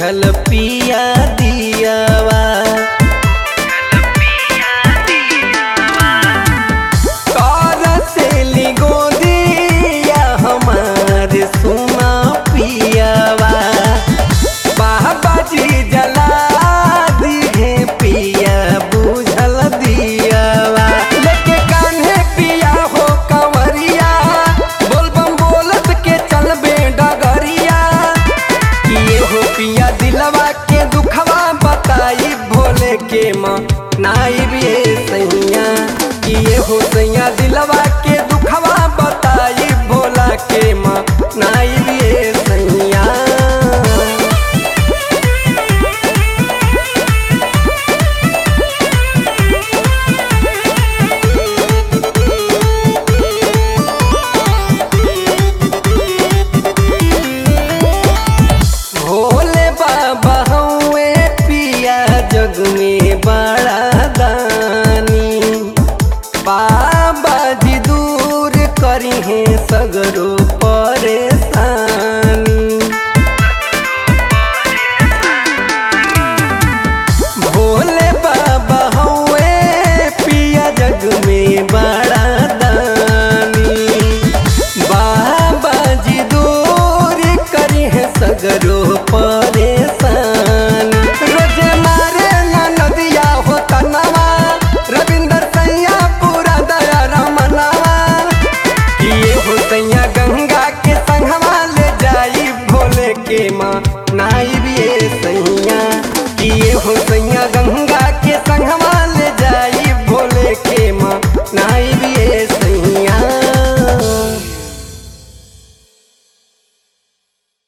बुझल पिया दियावा। तरसेली गोदिया हमार सुना पियावा। बाबा जी जला दिहे पिया बुझल दियावा। लेके कान्हे पिया हो कंवरिया, बोलबम बोलत के चलबे डगरिया। किए हो पिया दिलवा के दुखवा बताई भोले के माँ नाई भी सैया। किए हो सैया दिलवा के दुखवा बताई भोला के माँ नाई भी सैया। भोले बाबा हुए पिया जग में बड़ा दानी। बाबा जी दूर करी है सगरो परेशानी। भोले बाबा हुए पिया जग में बड़ा दानी। बाबा जी दूर करी है सगरो परेशानी। रोज मारे ना नदिया हो तनवा, रविंदर सैया पूरा दया रमनवा। किए हो सैया गंगा के संगवा ले जाई भोले के माँ नाई भी सैया। किए हो सैया गंगा के संगवा ले जाई भोले के